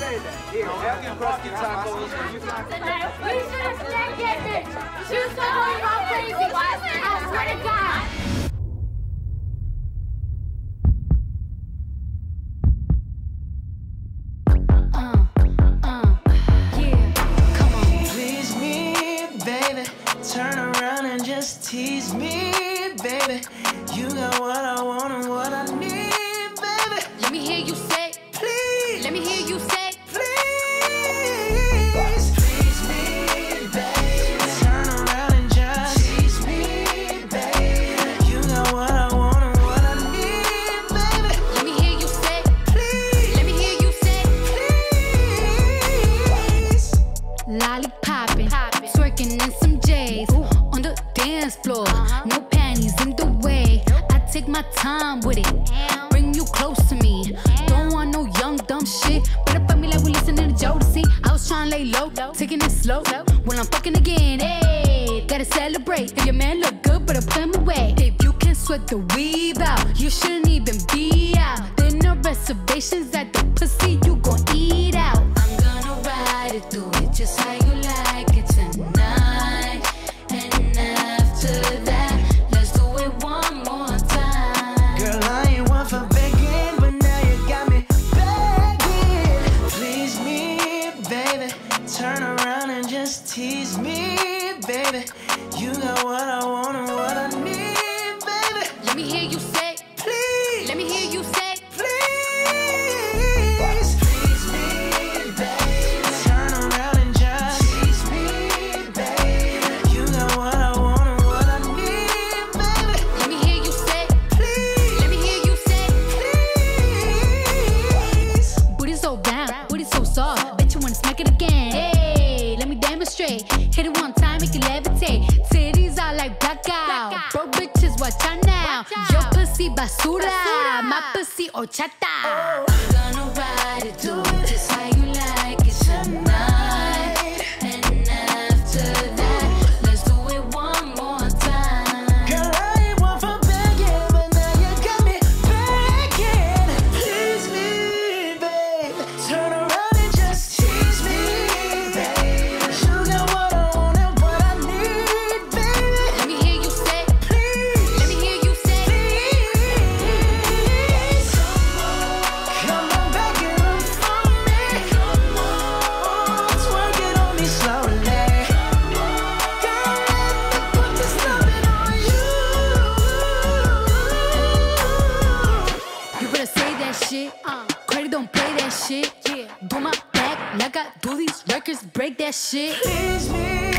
say that. Here, y'all can crusty tacos. We should have snagged that bitch. She was going all crazy. I swear to God. Turn around and just tease me, baby. You got what I want and what I need, baby. Let me hear you say, please. Let me hear you say, please. Please me, baby. Turn around and just tease me, baby. You got what I want and what I need, baby. Let me hear you say, please. Let me hear you say, please. Lollipopping, twerking in some J's on the dance floor. No panties in the way. I take my time with it. Bring you close to me. Don't want no young dumb shit. Better fuck me like we listening to Jodeci. I was trying to lay low, taking it slow. When I'm fucking again, hey, gotta celebrate. If your man look good, better put him away. If you can sweat the weave out, you shouldn't even be out. There no reservations at the pussy, you gon' eat out. I'm gonna ride it, do it just how you like it tonight. And after that, let's do it one more time. Girl, I ain't one for begging, but now you got me begging. Please me, baby. Turn around and just tease me, baby. You got what I want and what I need, baby. Let me hear you say, please. Let me hear you say, please. Please me, baby. Turn around and just tease me, baby. You got what I want and what I need, baby. Let me hear you say, please. Let me hear you say, please. Booty so round, booty so soft. Bet you wanna smack it again. Hey, let me demonstrate. Hit it one time, make it levitate. Titties are like blackout. Broke bitches, watch out now. Your pussy basura, my pussy horchata. I'm gonna ride it, do it just how you like it tonight. And after that, let's do it one more time. Girl, I ain't one for begging, but now you got me begging. Please me, babe. Turn around and just tease me, babe. You got what I want and what I need, baby. Let me hear you say, please. Let me hear you say, please. Come on back and run for me. Come on, twerk it on me slowly. Girl, let me put this loving on you. You better say that shit. Credit don't play that shit. Do my back like I do these records, break that shit. Please me.